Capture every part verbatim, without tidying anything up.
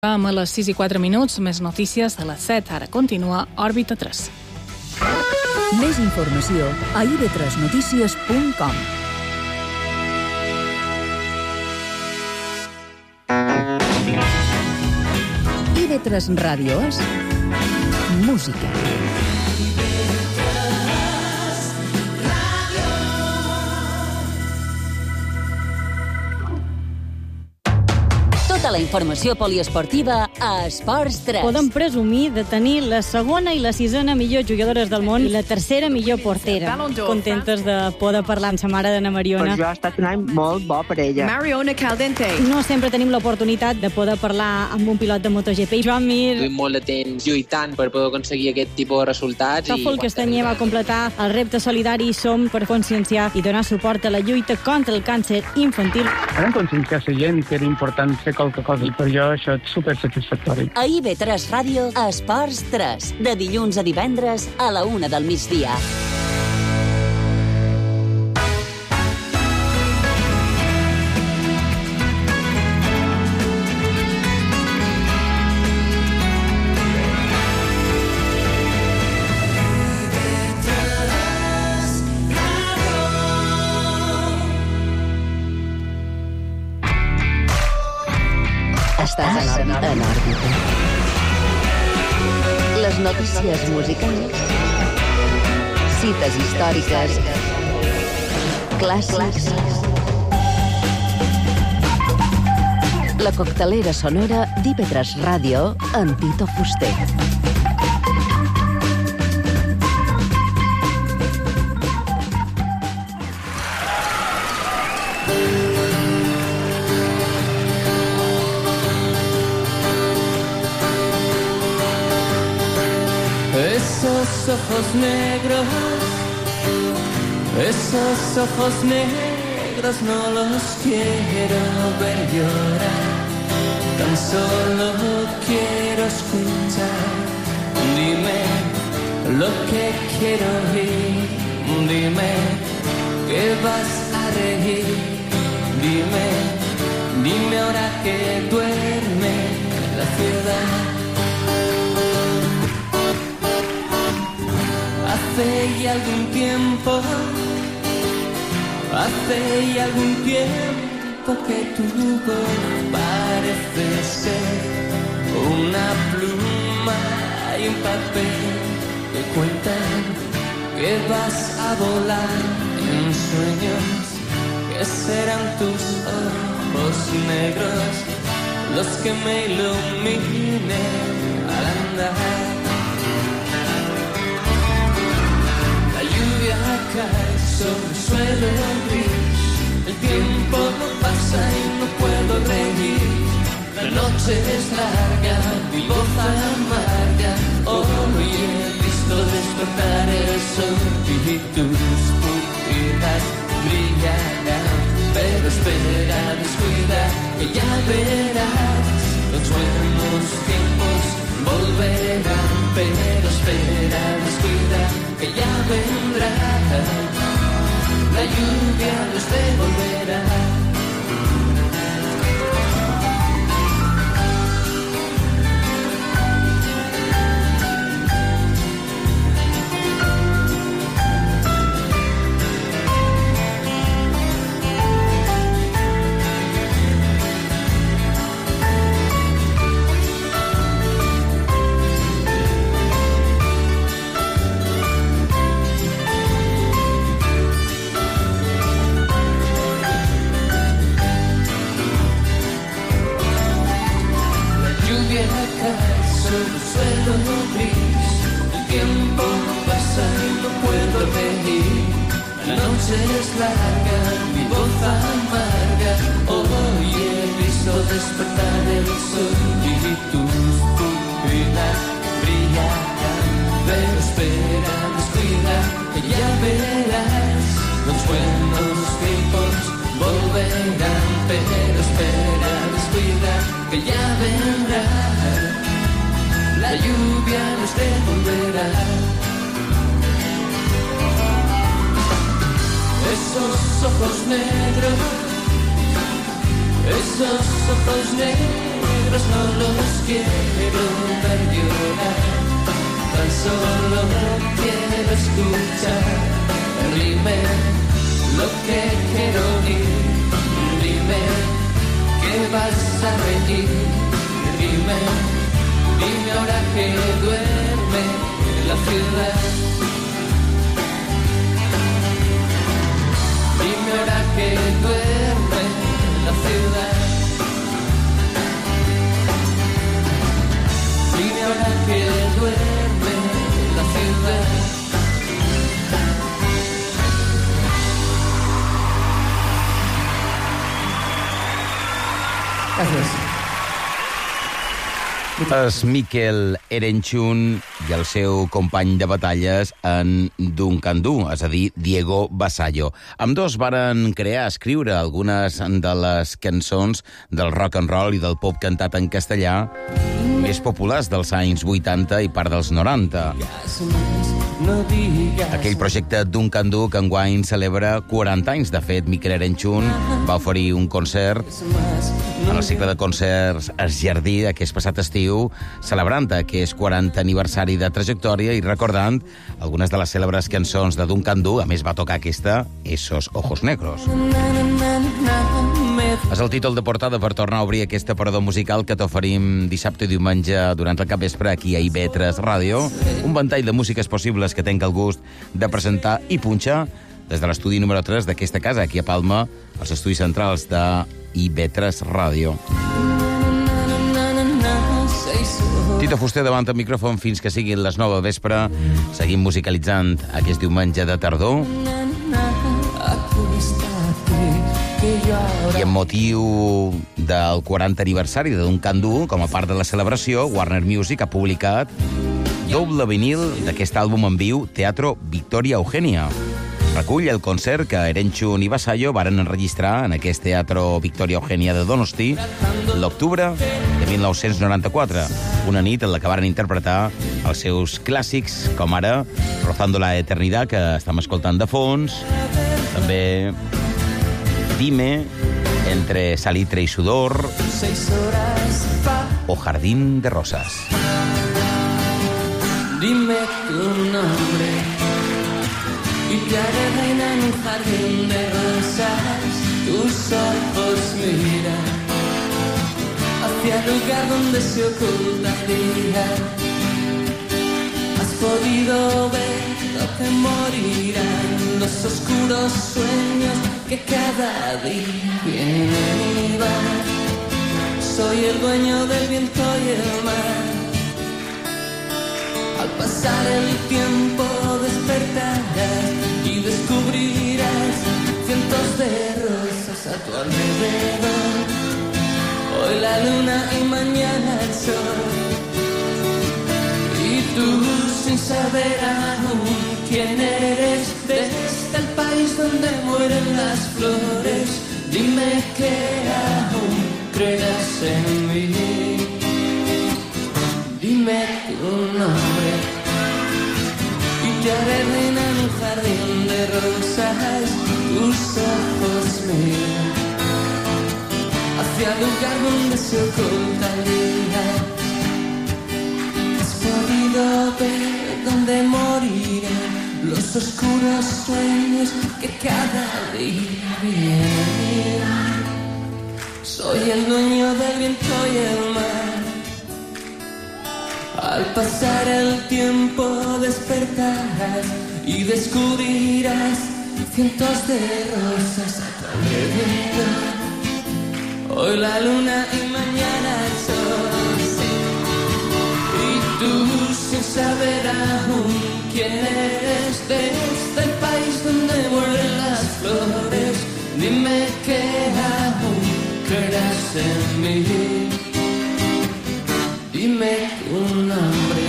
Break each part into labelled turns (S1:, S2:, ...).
S1: Vam a les sis i quatre minuts, més notícies a les set. Ara continua Òrbita tres.
S2: Més informació a i be tres notícies punt com. i be tres Ràdio és música.
S3: Tota la informació poliesportiva a Esports tres.
S4: Podem presumir de tenir la segona i la sisena millor jugadores del món i la tercera millor portera. Contentes de poder parlar amb sa mare d'Anna Mariona.
S5: Per jo ha estat un any molt bo per ella.
S6: Mariona Caldente.
S4: No sempre tenim l'oportunitat de poder parlar amb un pilot de MotoGP. Joan Mir.
S7: Duim molt de temps lluitant per poder aconseguir aquest tipus de resultats.
S4: Tòfol Castanyer va completar el repte solidari Som per conscienciar i donar suport a la lluita contra el càncer infantil.
S8: Vam conscienciar la gent que era important fer qualque cosa i per jo això és supersatisfactori.
S3: A i be tres Ràdio, a Esports tres, de dilluns a divendres a la una del migdia. Estàs en òrbita. Les notícies musicals, cites històriques, clàssics, la coctelera sonora d'I be tres Ràdio amb Tito Fuster.
S9: Esos ojos negros, esos ojos negros no los quiero ver llorar, tan solo quiero escuchar. Dime lo que quiero oír, dime que vas a reír, dime, dime ahora que duerme la ciudad. Hace ya algún tiempo, hace ya algún tiempo que tu voz parece ser una pluma y un papel que cuentan que vas a volar en sueños, que serán tus ojos negros los que me iluminen al andar. Cae sobre el suelo gris, el tiempo no pasa y no puedo reír. La noche es larga, mi voz amarga. Hoy he visto despertar el sol y tus pupilas brillarán. Pero espera, descuida, que ya verás, los buenos tiempos volverán. Pero espera, descuida, que ya vendrá, la lluvia nos devolverá. Sobre el suelo gris, el tiempo pasa y no puedo reír. La noche es larga, mi voz amarga. Hoy he visto despertar el sol y tus pupilas brillarán. Pero espera, descuida, que ya verás, los buenos tiempos volverán. Pero espera, descuida, que ya vendrá, la lluvia nos devolverá. Esos ojos negros, esos ojos negros negros no los quiero ver llorar, tan solo quiero escuchar. Dime lo que quiero oír, dime que vas a reír, dime, dime ahora que duerme la ciudad. Dime ahora que duerme la ciudad. Dime ahora que duerme la ciudad.
S6: Gràcies.
S10: És Miquel Erenchun i el seu company de batalles en Duncan Du, és a dir, Diego Vasallo. Ambdós varen crear, escriure algunes de les cançons del rock and roll i del pop cantat en castellà més populars dels anys vuitanta i part dels noranta. Aquell projecte Duncan Du que enguany celebra quaranta anys. De fet, Miquel Erenchun va oferir un concert en el cicle de concerts Es Jardí aquest passat estiu, celebrant aquest quarantè aniversari de trajectòria i recordant algunes de les cèlebres cançons de Duncan Du. A més, va tocar aquesta, Esos ojos negros. És el títol de portada per tornar a obrir aquest aparador musical que t'oferim dissabte i diumenge durant el capvespre aquí a I B tres Ràdio. Un ventall de músiques possibles que tenc el gust de presentar i punxar des de l'estudi número tres d'aquesta casa, aquí a Palma, als estudis centrals de I B tres Ràdio. Tito Fuster davant el micròfon fins que siguin les nou del vespre. Seguim musicalitzant aquest diumenge de tardor. I amb motiu del quarantè aniversari de Duncan Du, com a part de la celebració, Warner Music ha publicat doble vinil d'aquest àlbum en viu, Teatro Victoria Eugenia. Recull el concert que Erenchun i Vasallo varen enregistrar en aquest Teatro Victoria Eugenia de Donosti l'octubre de mil nou-cents noranta-quatre, una nit en la que varen interpretar els seus clàssics, com ara Rozando la Eternidad, que estem escoltant de fons, també Dime, Entre Salitre y Sudor o Jardín de Rosas.
S9: Dime tu nombre y te haré reina en un jardín de rosas. Tus ojos miran hacia el lugar donde se oculta el día. Has podido ver lo que morirán, los oscuros sueños que cada día vienen y van. Soy el dueño del viento y el mar. Al pasar el tiempo despertarás y descubrirás cientos de rosas a tu alrededor. Hoy la luna y mañana el sol. Y tú, sin saber aún quién eres, desde el país donde mueren las flores, dime que aún creerás en mí. Dime tu nombre y te haré reina en un jardín de rosas. Tus ojos miran hacia el lugar donde se oculta el día. Has podido ver donde morirán los oscuros sueños que cada día vienen. Soy el dueño del viento y el mar. Al pasar el tiempo despertarás y descubrirás cientos de rosas a tu alrededor. Hoy la luna y mañana el sol, sí. Y tú, sin saber aún quién eres, desde el país donde mueren las flores, dime que aún creerás en mí. Dime tu nombre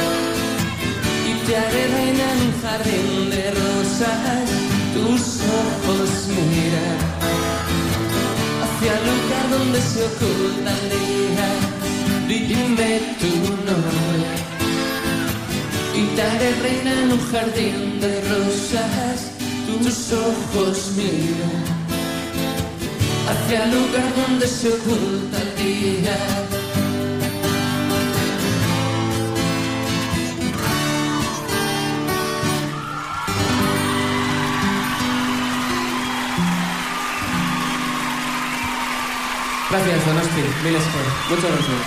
S9: y te haré reina en un jardín de rosas. Tus ojos miran hacia el lugar donde se oculta el día. Dime tu nombre y te haré reina en un jardín de rosas. Tus ojos miran hacia el lugar donde se oculta el día. Gracias, Donosti. Mil esker. Muchas gracias.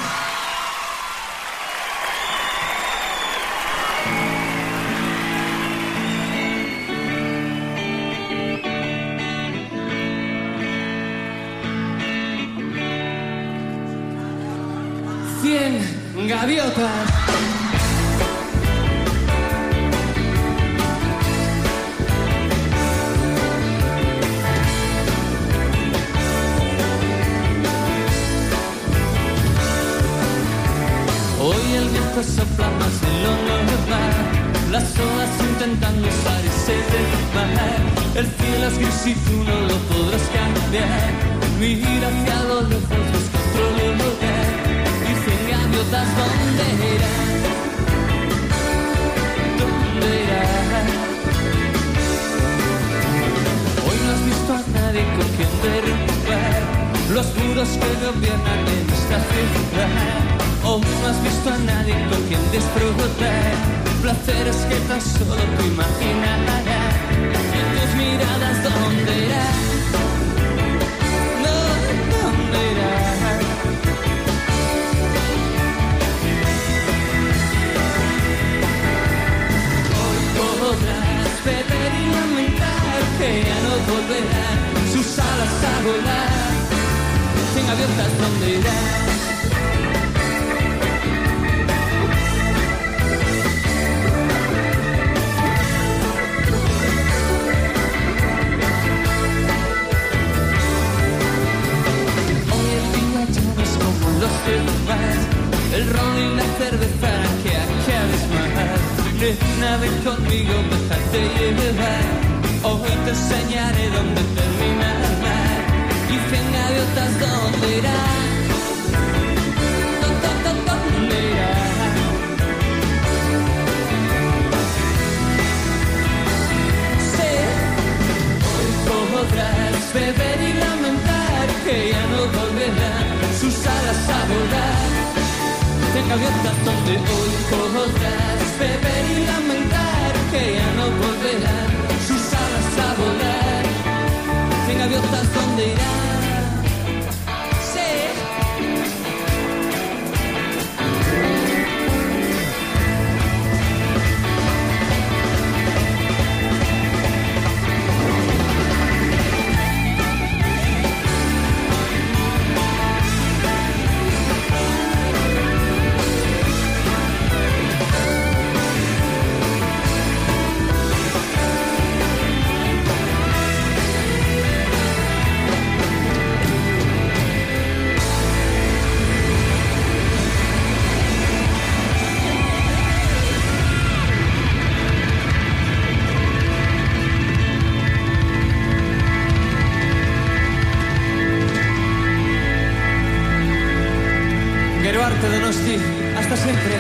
S9: Cien gaviotas. Hoy el viento sopla más de lo normal, las olas intentan usarse del mar. El cielo es gris y tú no lo podrás cambiar. Mira hacia lo lejos, busca otro lugar. Y cien gaviotas, ¿dónde irán? ¿Dónde irán? Hoy no has visto a nadie con quien derrumbar los muros que gobiernan en esta ciudad. Hoy no has visto a nadie con quien disfrutar placeres que tan solo tú imaginarás. Y en tus miradas, ¿dónde irás? No, ¿dónde irás? Hoy podrás beber y lamentar que ya no volverán sus alas a volar. Cien gaviotas, ¿dónde irás? El ron y la cerveza que acabes más. Nena, ven conmigo, déjate llevar. Hoy te enseñaré dónde termina el mar. Y cien gaviotas, ¿dónde irán? ¿Dónde irán? Sí, hoy podrás beber y lamentar que ya no volverán sus alas a volar. Cien gaviotas, donde hoy podrás beber y lamentar que ya no volverán sus alas a volar. Cien gaviotas, donde irán. Sí. Arte Donosti, hasta siempre.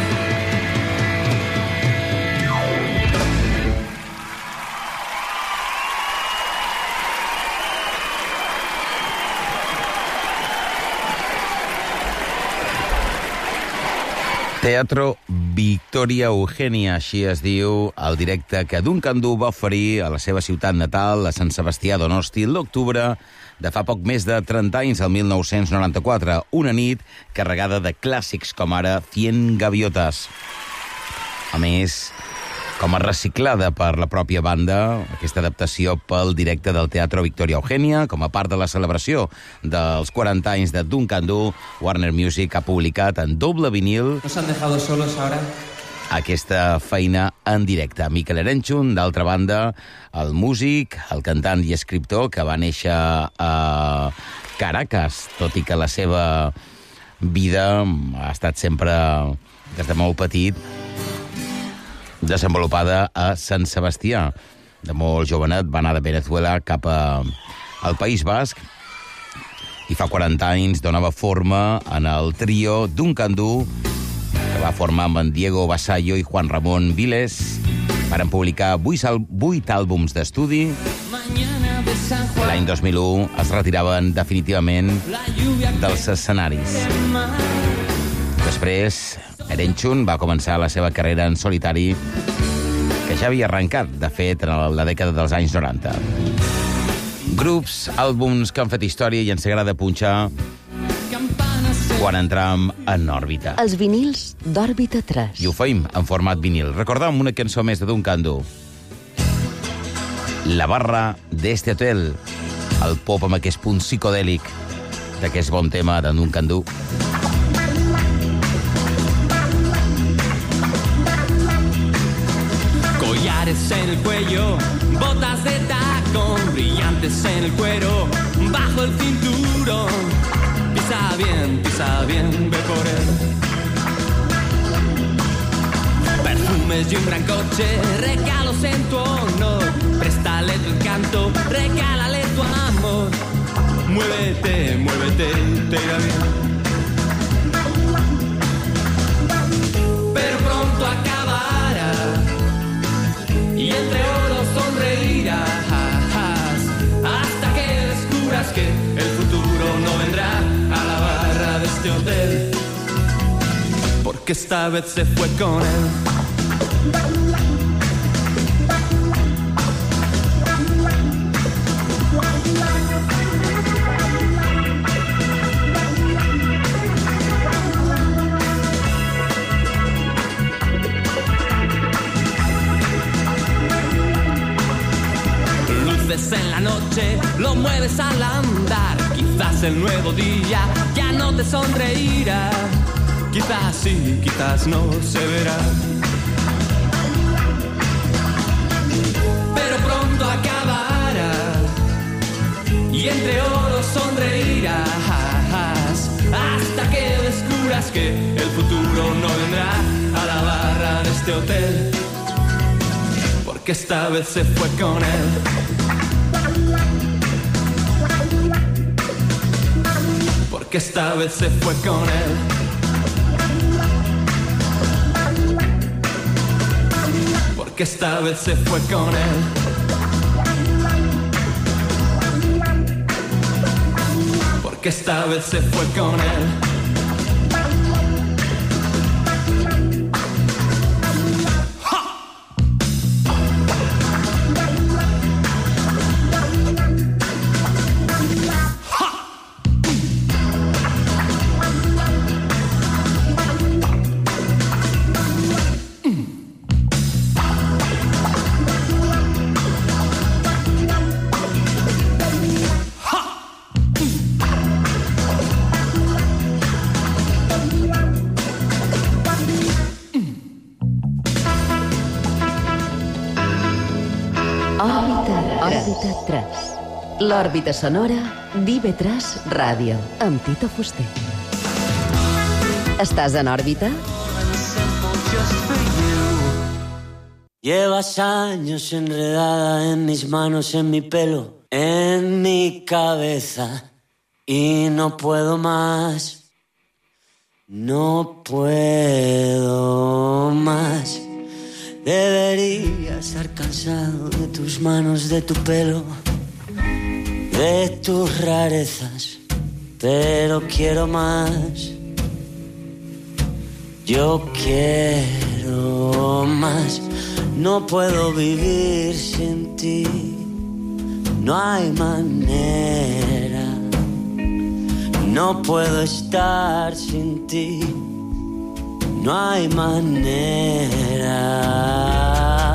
S10: Teatro Victoria Eugènia, així es diu el directe que Duncan Du va oferir a la seva ciutat natal, a Sant Sebastià Donosti, l'octubre de fa poc més de trenta anys, el mil nou-cents noranta-quatre, una nit carregada de clàssics com ara Cien gaviotes. A més, com a reciclada per la pròpia banda, aquesta adaptació pel directe del Teatro Victoria Eugènia, com a part de la celebració dels quaranta anys de Duncan Du, Warner Music ha publicat en doble vinil...
S9: ¿Nos han dejado solos ahora?
S10: Aquesta feina en directe. Mikel Erenchun, d'altra banda, el músic, el cantant i escriptor que va néixer a Caracas, tot i que la seva vida ha estat sempre, des de molt petit, desenvolupada a Sant Sebastià. De molt jovenet va anar de Venezuela cap a, al País Basc i fa quaranta anys donava forma en el trio Duncan Du, que va formar amb en Diego Vasallo i Juan Ramón Viles. Varen publicar vuit, vuit àlbums d'estudi. L'any dos mil u es retiraven definitivament dels escenaris. Després, Erenchun va començar la seva carrera en solitari, que ja havia arrencat, de fet, en la dècada dels anys noranta. Grups, àlbums que han fet història i ens agrada punxar quan entram en òrbita.
S3: Els vinils d'Òrbita tres.
S10: I ho feim en format vinil. Recordam una cançó més de Duncan Du. La barra d'este hotel. El pop amb aquest punt psicodèlic d'aquest bon tema de Duncan Du.
S9: Collares en el cuello, botas de tacón, brillantes en el cuero, bajo el cinturón. Pisa bien, pisa bien, ve por él. Perfumes y un gran coche, regalos en tu honor. Préstale tu encanto, regálale tu amor. Muévete, muévete, te irá bien. Pero pronto acabará y entre oro sonreirás hasta que descubras que el futuro no vendrá a la barra de este hotel, porque esta vez se fue con él. En la noche lo mueves al andar, quizás el nuevo día ya no te sonreirá, quizás sí, quizás no se verá, pero pronto acabará y entre oro sonreirás hasta que descubras que el futuro no vendrá a la barra de este hotel, porque esta vez se fue con él. Que esta vez se fue con él. Porque esta vez se fue con él. Porque esta vez se fue con él.
S3: Òrbita tres. L'òrbita sonora d'I V tres Ràdio, amb Tito Fuster. ¿Estás en órbita?
S6: Llevas años enredada en mis manos, en mi pelo, en mi cabeza, y no puedo más, no puedo más. Debería estar cansado de tus manos, de tu pelo, de tus rarezas, pero quiero más. Yo quiero más. No puedo vivir sin ti. No hay manera. No puedo estar sin ti. No hay manera.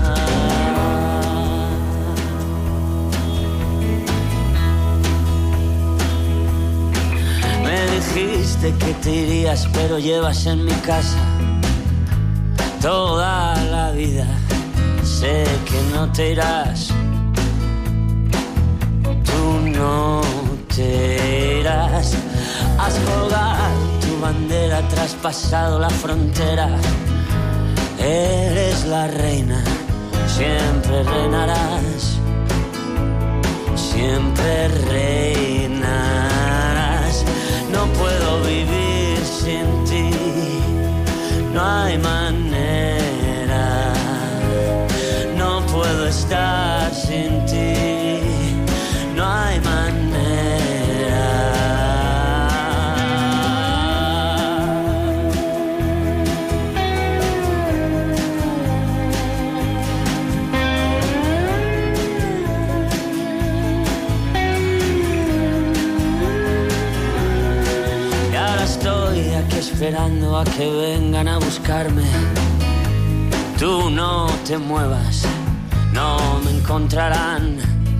S6: Me dijiste que te irías, pero llevas en mi casa toda la vida. Sé que no te irás. Tú no te irás. Has colgado tu bandera, traspasado la frontera. Eres la reina, siempre reinarás. Siempre reinarás. No puedo vivir sin ti. No hay manera. No puedo estar sin ti. No hay manera. esperando a que vengan a buscarme. Tú no te muevas, no me encontrarán,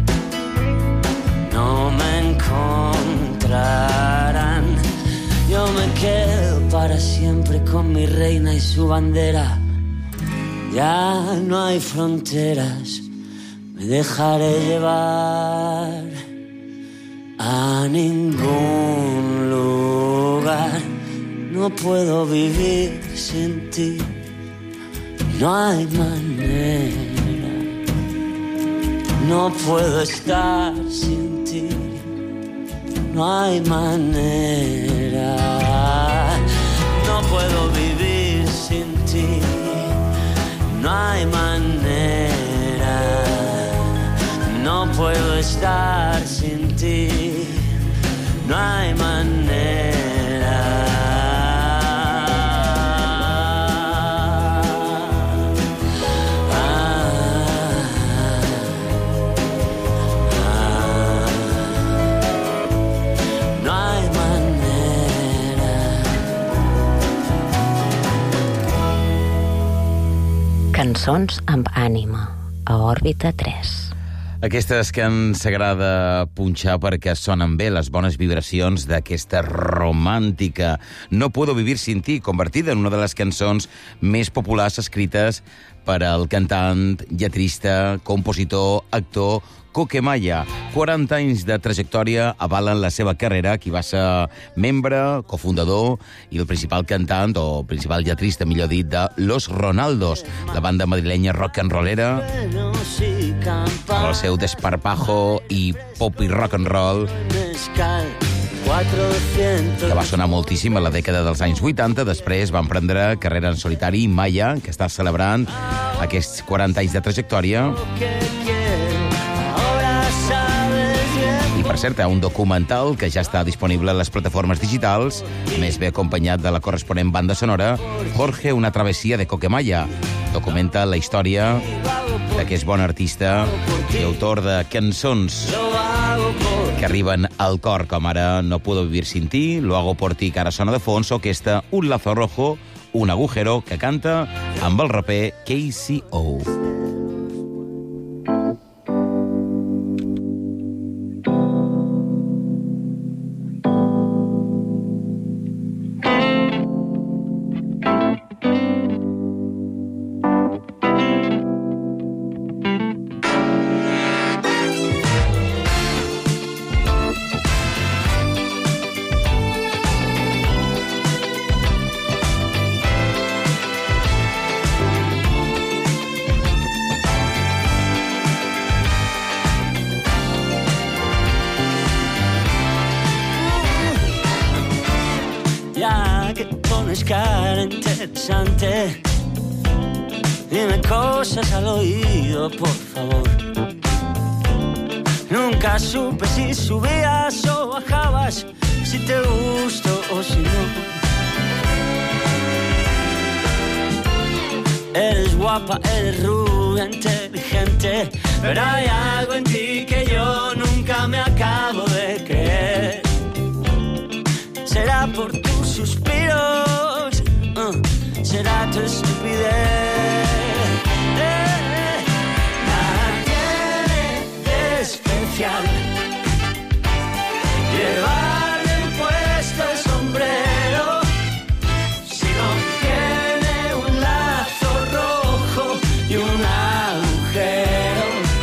S6: no me encontrarán. Yo me quedo para siempre con mi reina y su bandera. Ya no hay fronteras, me dejaré llevar a ningún lugar. No puedo vivir sin ti, no hay manera. No puedo estar sin ti, no hay manera. No puedo vivir sin ti, no hay manera. No puedo estar sin ti, no hay manera.
S11: Cançons amb ànima, a Òrbita tres.
S10: Aquestes que ens agrada punxar perquè sonen bé les bones vibracions d'aquesta romàntica No puedo vivir sin ti, convertida en una de les cançons més populars escrites per al cantant, lletrista, compositor, actor Coque Maya. quaranta anys de trajectòria avalen la seva carrera, qui va ser membre, cofundador i el principal cantant, o principal lletrista, millor dit, de Los Ronaldos, la banda madrilenya rock and rollera, amb el seu desparpajo i pop i rock and roll, que va sonar moltíssim a la dècada dels anys vuitanta. Després va emprendre carrera en solitari Maya, que està celebrant aquests quaranta anys de trajectòria. I, per cert, hi ha un documental que ja està disponible a les plataformes digitals, més bé acompanyat de la corresponent banda sonora, Jorge, una travessia de Coque Maya. Documenta la història d'aquest bon artista i autor de cançons que arriben al cor, com ara No puedo vivir sin ti, Lo hago por ti, que ara sona de fons, o aquesta Un lazo rojo, un agujero, que canta amb el raper K C O.
S6: Cara interesante, dime cosas al oído, por favor. Nunca supe si subías o bajabas, si te gusto o si no. Eres guapa, eres rubia, inteligente, pero hay algo en ti que yo nunca me acabo de creer. Será por tus suspiros, uh, será tu estupidez. Eh, nada tiene de especial llevarle puesto el sombrero si no tiene un lazo rojo y un agujero.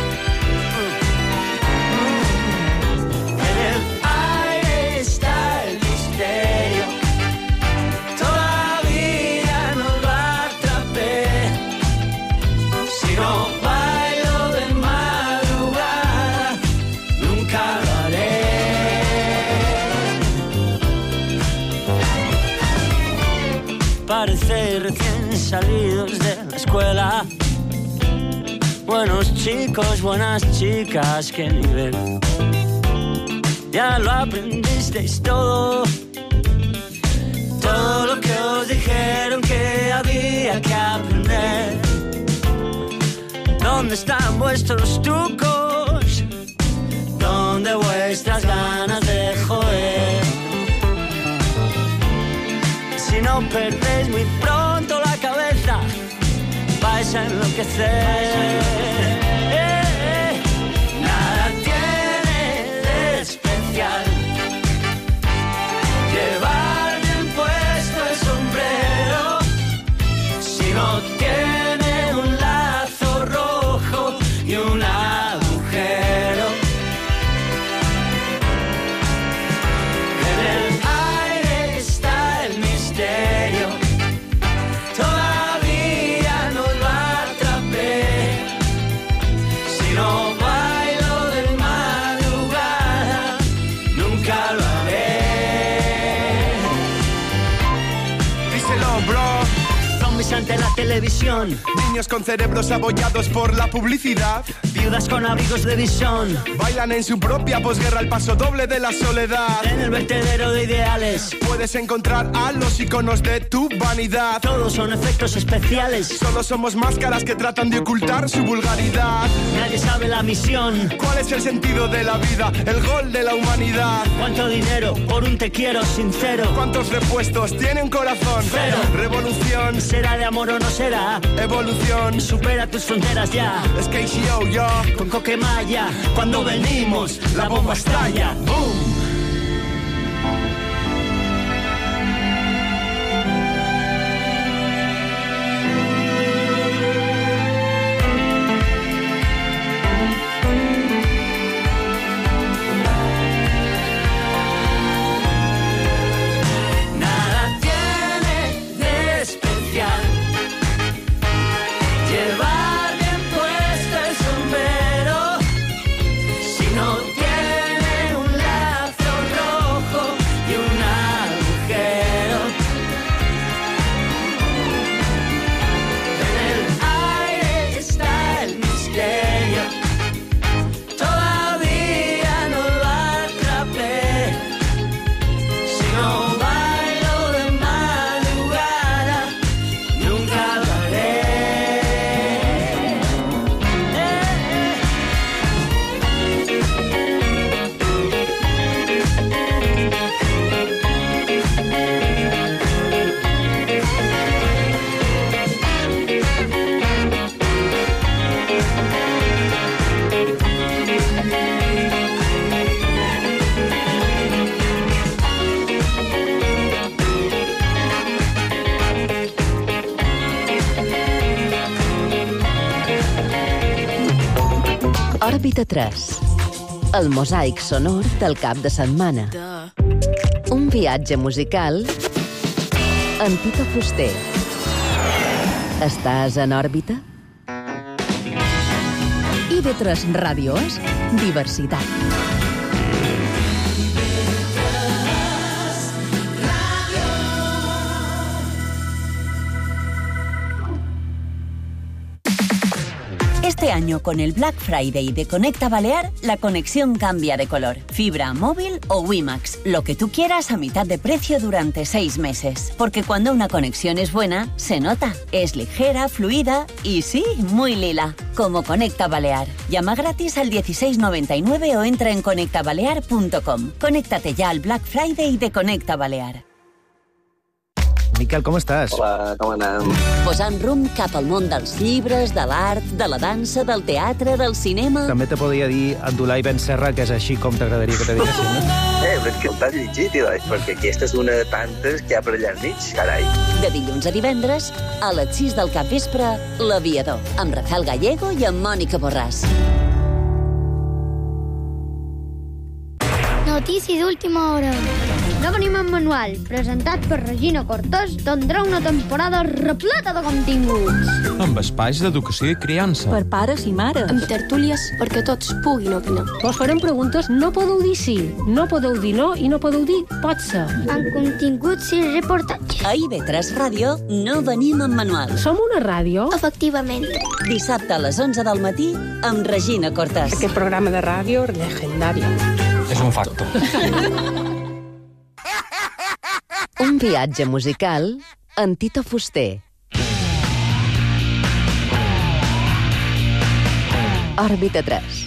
S6: En el aire está el misterio, todavía no lo atrapé. Si no bailo de madrugada, nunca lo haré. Parece recién salidos de la escuela, buenos chicos, buenas chicas, qué nivel. Ya lo aprendisteis todo, todo lo que os dijeron que había que aprender. ¿Dónde están vuestros trucos? ¿Dónde vuestras ganas de joder? Si no perdés muy pronto la cabeza, vais a enloquecer. Eh, eh. Nada tiene de especial llevar bien puesto el sombrero si no tiene un lazo rojo y un agujero. En el aire está el misterio, todavía no lo atrapé. Si no bailo de madrugada, nunca lo haré.
S12: Díselo, bro.
S6: Zombies ante la televisión,
S12: Niños con cerebros abollados por la publicidad,
S6: viudas con abrigos de visón,
S12: bailan en su propia posguerra el paso doble de la soledad.
S6: en el vertedero de ideales,
S12: Puedes encontrar a los iconos de tu vanidad.
S6: todos son efectos especiales.
S12: Solo somos máscaras que tratan de ocultar su vulgaridad.
S6: Nadie sabe la misión.
S12: ¿Cuál es el sentido de la vida? El gol de la humanidad.
S6: ¿Cuánto dinero por un te quiero sincero?
S12: ¿Cuántos repuestos tiene un corazón?
S6: Cero.
S12: Revolución,
S6: ¿Será de amor o no será?
S12: evolución.
S6: Supera tus fronteras ya.
S12: Es que yo, yo.
S6: Con Coquemaya, cuando venimos, la bomba estalla. ¡Boom! Nada tiene de especial llevar bien puesto el sombrero si no tiene un lazo rojo y un agujero. En el aire está el misterio, todavía no lo atrapé. Si no bailo de madrugada, nunca lo haré.
S3: Òrbita tres. El mosaic sonor del cap de setmana. Un viatge musical amb Tito Fuster. Estàs en òrbita? I ve tres Ràdio és diversitat.
S13: Este año, con el Black Friday de Conecta Balear, la conexión cambia de color. Fibra, móvil o WiMax. Lo que tú quieras a mitad de precio durante seis meses. Porque cuando una conexión es buena, se nota. Es ligera, fluida y sí, muy lila. Como Conecta Balear. Llama gratis al dieciséis noventa y nueve o entra en conecta balear punto com. Conéctate ya al Black Friday de Conecta Balear.
S14: Miquel, com estàs?
S15: Hola, com anem?
S3: Posant rumb cap al món dels llibres, de l'art, de la dansa, del teatre, del cinema...
S14: També te podria dir Abdulai Ben Serra, que és així com t'agradaria que te diguessin, no?
S15: Eh, però és que el t'has llegit, Ilai, perquè aquesta és una de tantes que hi ha per allà enmig, carai.
S3: De dilluns a divendres, a les sis del capvespre, L'Aviador, amb Rafael Gallego i amb Mònica Borràs.
S16: Notícies d'última hora. No venim en manual, presentat per Regina Cortés, tindrà una temporada repleta de continguts.
S17: Amb espais d'educació i criança.
S18: Per pares i mares.
S19: Amb tertúlies perquè tots puguin opinar.
S18: Vos farem preguntes, no podeu dir sí, no podeu dir no i no podeu dir pot ser.
S16: Amb continguts i reportatges.
S3: A I V tres Ràdio no venim en manual.
S18: Som una ràdio?
S16: Efectivament.
S3: Dissabte a les onze del matí amb Regina Cortés.
S18: Aquest programa de ràdio legendari.
S17: És un facto.
S3: Un viatge musical amb Tito Fuster. Òrbita tres.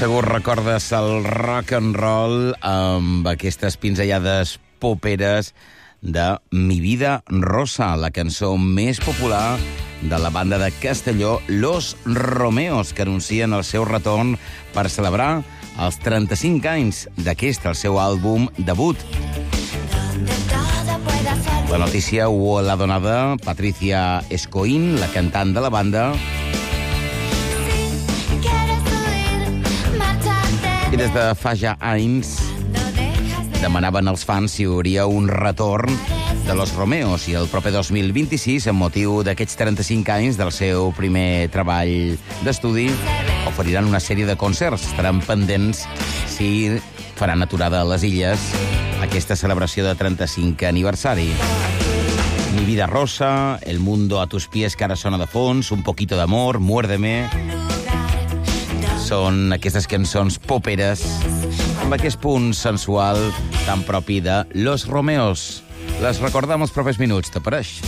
S10: segur recordes el rock and roll amb aquestes pinzellades poperes de Mi vida rosa, la cançó més popular de la banda de Castelló, Los Romeos, que anuncien el seu retorn per celebrar els trenta-cinc anys d'aquest, el seu àlbum debut. La notícia ho l'ha donada Patricia Escoín, la cantant de la banda, i des de fa ja anys demanaven als fans si hi hauria un retorn de Los Romeos, i el proper dos mil vint-i-sis, amb motiu d'aquests trenta-cinc anys del seu primer treball d'estudi, oferiran una sèrie de concerts. Estaran pendents si faran aturada a les Illes aquesta celebració de trenta-cinquè aniversari. Mi vida rosa, El mundo a tus pies, que ara sona de fons, Un poquito d'amor, Muérdeme. Són aquestes cançons poperes amb aquest punt sensual tan propi de Los Romeos. Les recordem els propers minuts, te pareix?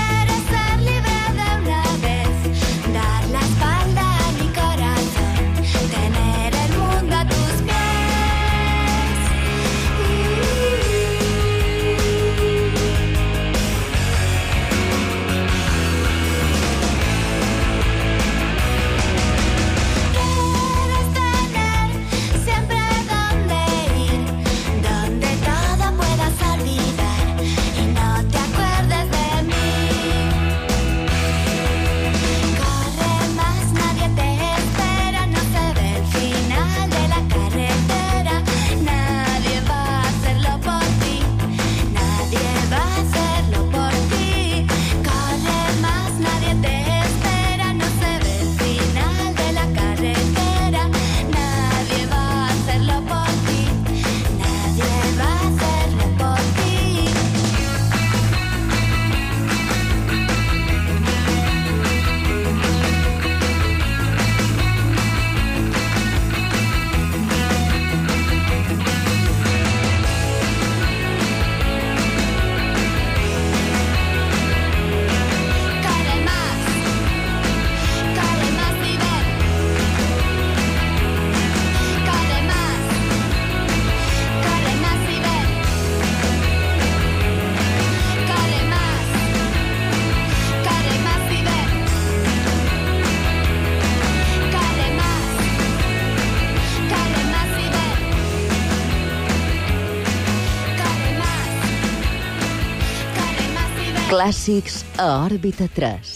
S3: Clàssics a Òrbita tres.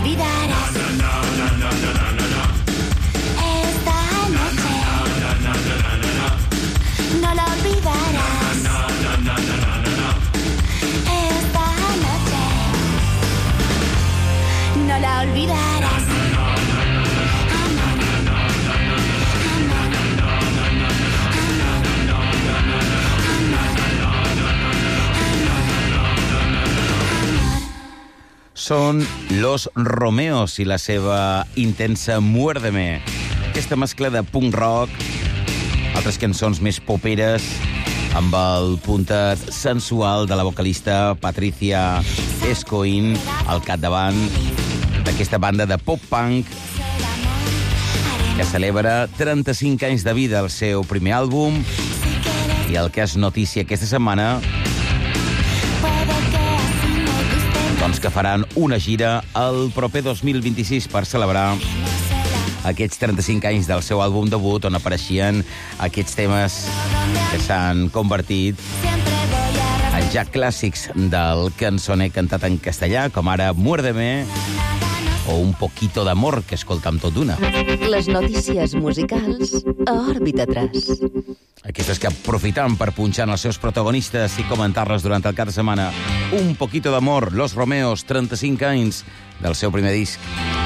S20: olvidarás. Esta noche no la olvidarás. Esta noche no la olvidarás.
S10: Són Los Romeos i la seva intensa Muérdeme. Aquesta mescla de punk rock, altres cançons més poperes, amb el puntet sensual de la vocalista Patricia Escoin al capdavant d'aquesta banda de pop-punk que celebra trenta-cinc anys de vida al seu primer àlbum i el que és notícia aquesta setmana doncs que faran una gira el proper dos mil vint-i-sis per celebrar aquests trenta-cinc anys del seu àlbum debut on apareixien aquests temes que s'han convertit en ja clàssics del cançoner cantat en castellà, com ara Muérdeme o Un poquito d'amor, que escoltam tot d'una.
S3: Les notícies musicals a Òrbita tres.
S10: Aquestes que aprofitam per punxar els seus protagonistes i comentar-les durant el cap de setmana. Un poquito d'amor, Los Romeos, trenta-cinc anys del seu primer disc.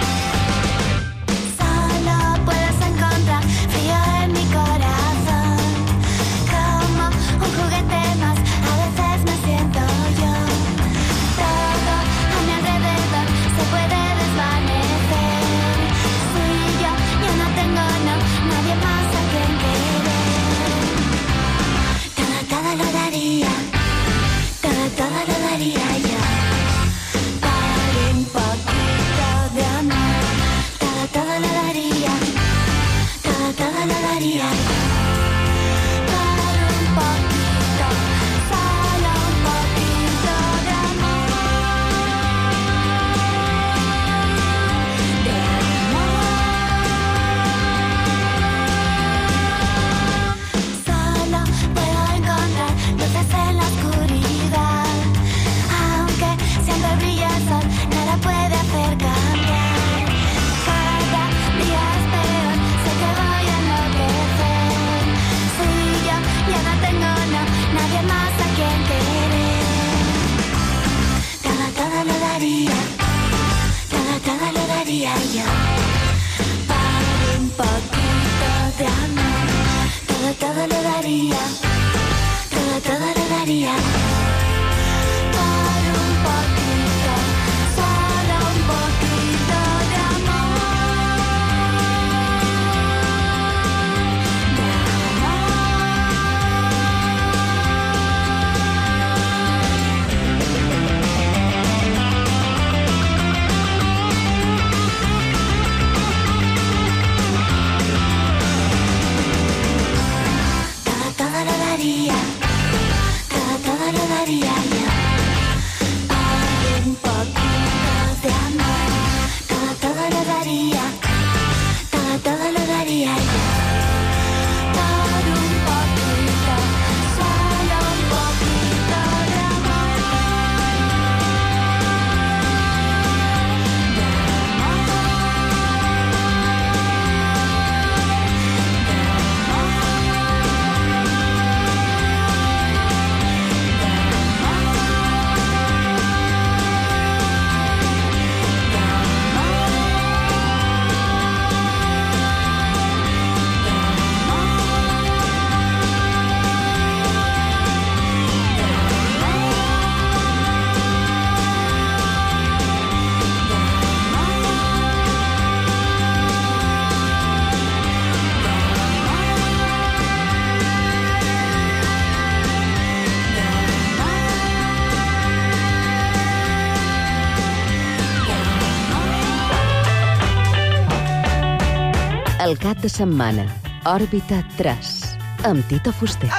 S3: El cap de setmana, Òrbita tres, amb Tito Fuster.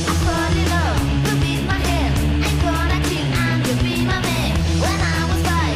S20: When I was five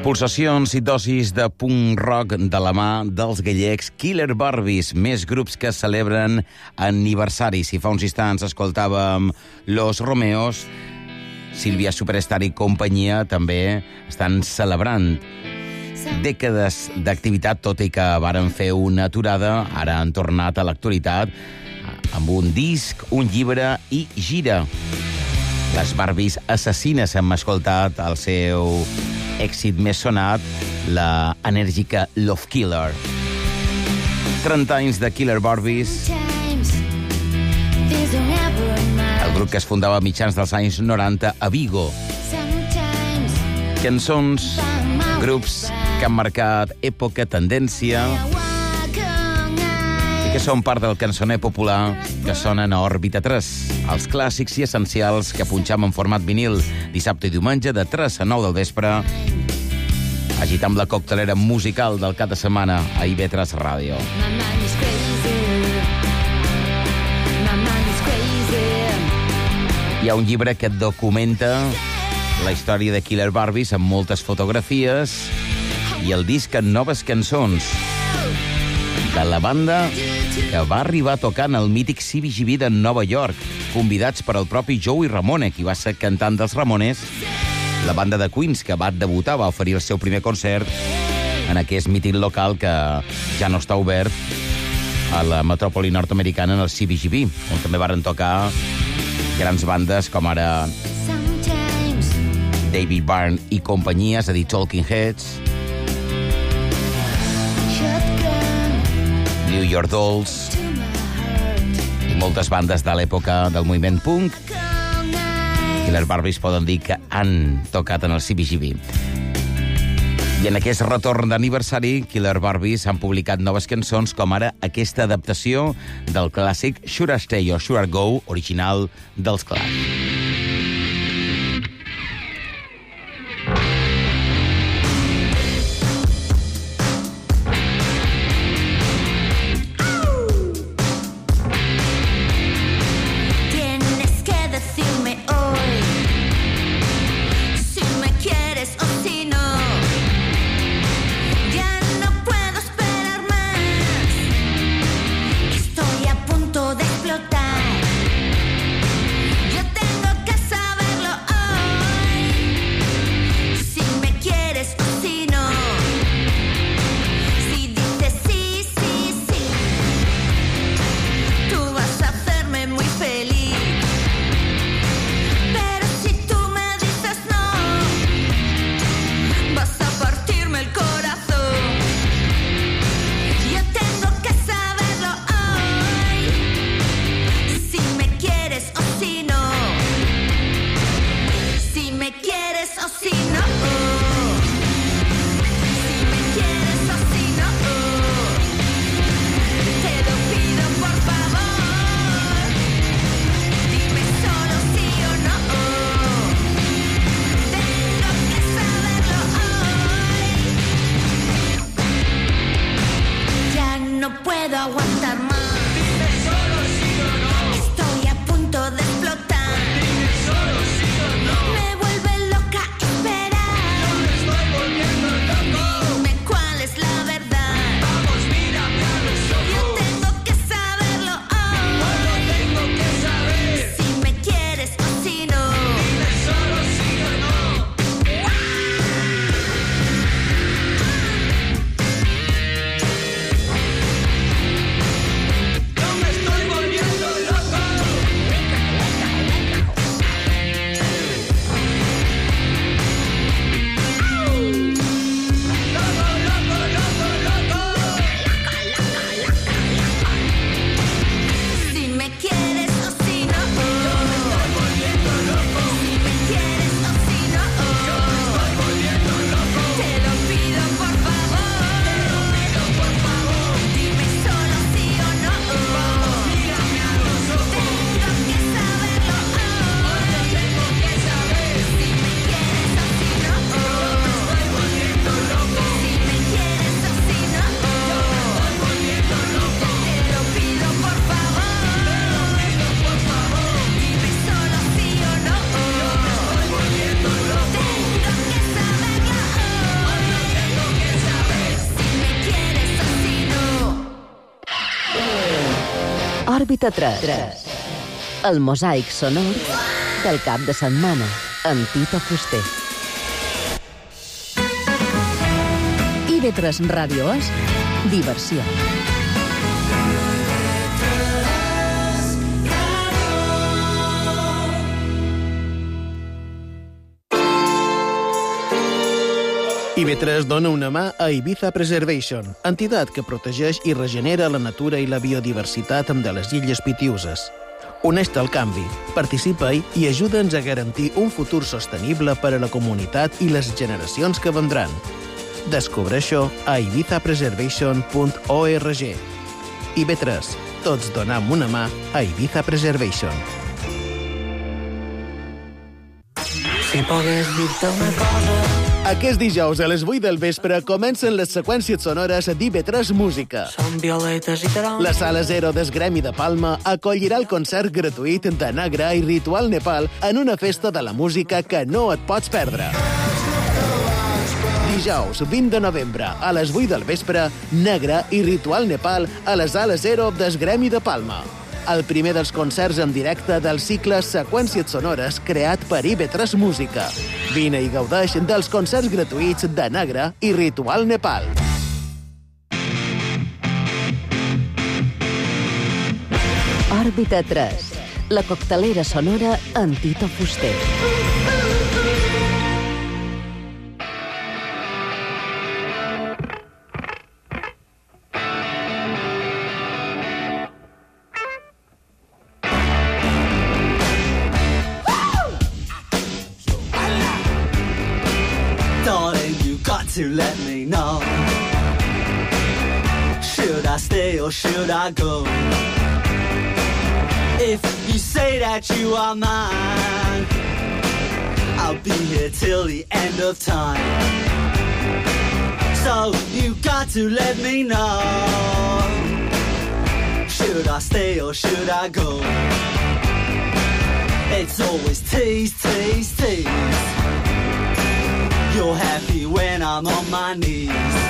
S10: Pulsacions i dosis de punk rock de la mà dels gallecs Killer Barbies, més grups que celebren aniversaris. Si fa uns instants escoltàvem Los Romeos, Sílvia Superstar i companyia també estan celebrant dècades d'activitat, tot i que varen fer una aturada, ara han tornat a l'actualitat amb un disc, un llibre i gira. Les Barbies assassines, hem escoltat el seu èxit més sonat, la enèrgica Love Killer. trenta anys de Killer Barbies, el grup que es fundava a mitjans dels anys noranta a Vigo. Cançons, grups que han marcat època, tendència, i que són part del cançoner popular que sonen a Òrbita tres. Els clàssics i essencials que punxam en format vinil dissabte i diumenge de tres a nou del vespre, agitant la coctelera musical del cap de setmana a I V tres Ràdio. Hi ha un llibre que documenta la història de Killer Barbies amb moltes fotografies i el disc amb noves cançons de la banda que va arribar tocant al mític C B G B de Nova York, convidats per el propi Joey Ramone, qui va ser cantant dels Ramones, la banda de Queens, que va debutar, va oferir el seu primer concert en aquest mític local que ja no està obert a la metròpoli nord-americana, en el C B G B, on també varen tocar grans bandes com ara David Byrne i companyia, és a dir, Talking Heads, New York Dolls i moltes bandes de l'època del moviment punk. Killer Barbies poden dir que han tocat en el C B G B. I en aquest retorn d'aniversari, Killer Barbies han publicat noves cançons, com ara aquesta adaptació del clàssic Should I Stay or Should I Go, original dels Clash.
S20: Tengo
S3: Òrbita tres. El mosaic sonor del cap de setmana amb Tito Fuster.
S2: I ve tres Ràdio és diversió.
S21: I ve tres dona una mà a Ibiza Preservation, entitat que protegeix i regenera la natura i la biodiversitat de les Illes Pitiüses. Uneix-te al canvi, participa-hi i ajuda'ns a garantir un futur sostenible per a la comunitat i les generacions que vendran. Descobreix-ho a ibiza preservation punt org. I ve tres, tots donam una mà a Ibiza Preservation.
S6: Si pogués dir-te una cosa...
S21: Aquest dijous a les vuit del vespre comencen les seqüències sonores d'I V tres Música.
S6: Són violetes i taronges...
S21: La Sala Zero del Gremi de Palma acollirà el concert gratuït de Nagra i Ritual Nepal en una festa de la música que no et pots perdre. Dijous, vint de novembre, a les vuit del vespre, Nagra i Ritual Nepal a la Sala Zero del Gremi de Palma. El primer dels concerts en directe del cicle Seqüències Sonores creat per I V tres Música. Vine i gaudeix dels concerts gratuïts de Nagra i Ritual Nepal.
S3: Òrbita tres, la coctelera sonora amb Tito Fuster.
S6: To let me know, should I stay or should I go? If you say that you are mine, I'll be here till the end of time. So you got to let me know, should I stay or should I go? It's always tease, tease, tease. You're happy when I'm on my knees.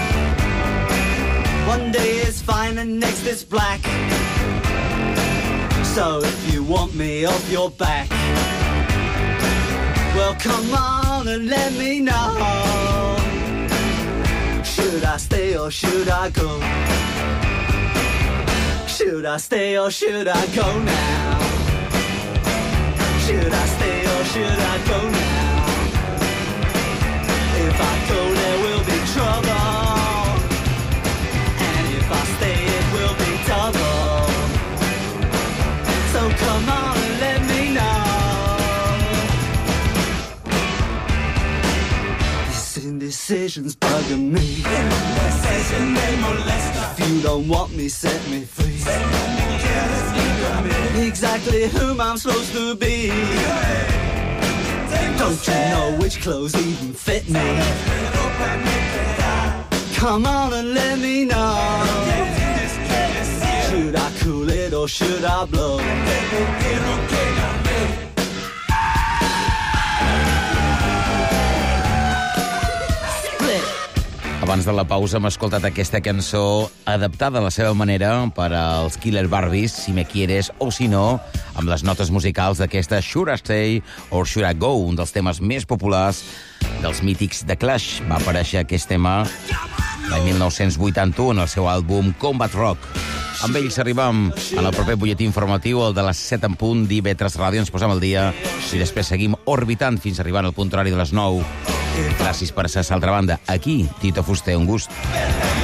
S6: One day is fine and next is black. So if you want me off your back, well come on and let me know, should I stay or should I go? Should I stay or should I go now? Should I stay or should I go now? If I go, there will be trouble, and if I stay, it will be double. So come on and let me know. This indecision's bugging me. Indecision, they molest us. If you don't want me, set me free. Exactly whom I'm supposed to be. Don't you know which clothes even fit me? Come on and let me know, should I cool it or should I blow?
S10: Abans de la pausa hem escoltat aquesta cançó adaptada a la seva manera per als Killer Barbies, Si me quieres o si no, amb les notes musicals d'aquesta Should I Stay or Should I Go, un dels temes més populars dels mítics de Clash. Va aparèixer aquest tema l'any mil nou-cents vuitanta-u en el seu àlbum Combat Rock. Amb ells arribam en el proper butlletí informatiu, el de les set en punt d'I V tres Ràdio. Ens posem al dia i després seguim orbitant fins arribant al punt horari de les nou. Gràcies per ser a l'altra banda. Aquí, Tito Fuster, un gust.